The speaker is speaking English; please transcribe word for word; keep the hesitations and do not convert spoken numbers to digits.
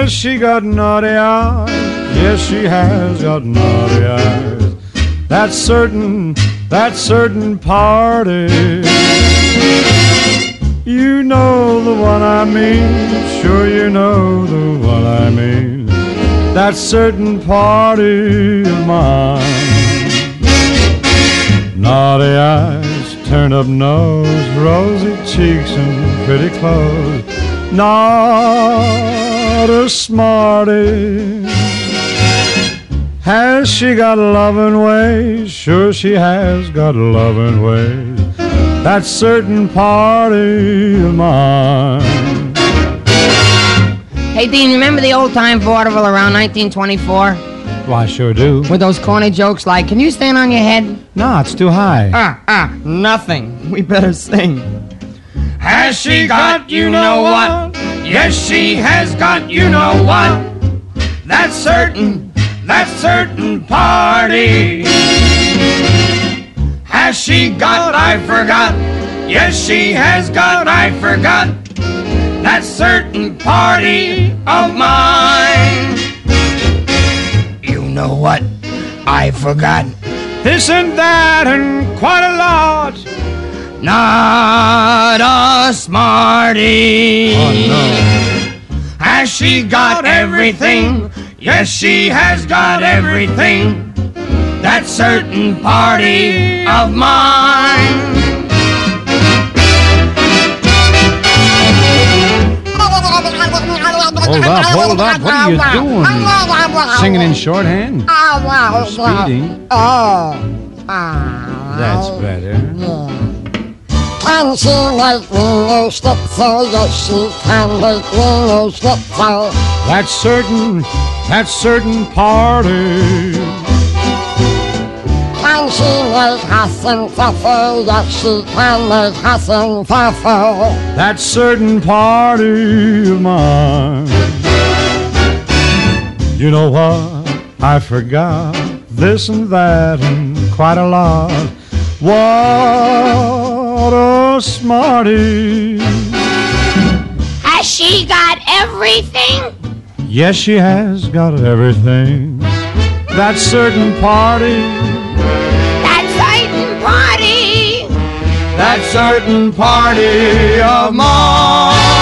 Has she got naughty eyes? Yes, she has got naughty eyes. That certain, that certain party. You know the one I mean, sure you know the one I mean. That certain party of mine. Naughty eyes, turn up nose, rosy cheeks and pretty clothes. Not a smarty. Has she got loving ways? Sure she has got loving ways. That certain party of mine. Hey, Dean, remember the old-time vaudeville around nineteen twenty-four? Well, I sure do. With those corny jokes like, can you stand on your head? No, it's too high. Ah, ah, nothing. We better sing. Has she got you know what? Yes, she has got you know what? That's certain, that's certain party. Has she got I forgot? Yes, she has got I forgot. That certain party of mine. You know what? I forgot This and that and quite a lot. Not a smarty. Oh, no. Has she got everything? Yes, she has got everything. That certain party of mine. Hold up, hold up. What are you doing? Singing in shorthand? You're speeding. That's better. Can she make me new schnitzel? Yes, she can make me new schnitzel. That's certain, that's certain party. Can she make Hassenpfeffer? Yes, she can make Hassenpfeffer. That certain party of mine. You know what? I forgot this and that and quite a lot. What a smarty. Has she got everything? Yes, she has got everything. That certain party. That certain party. That certain party of mine.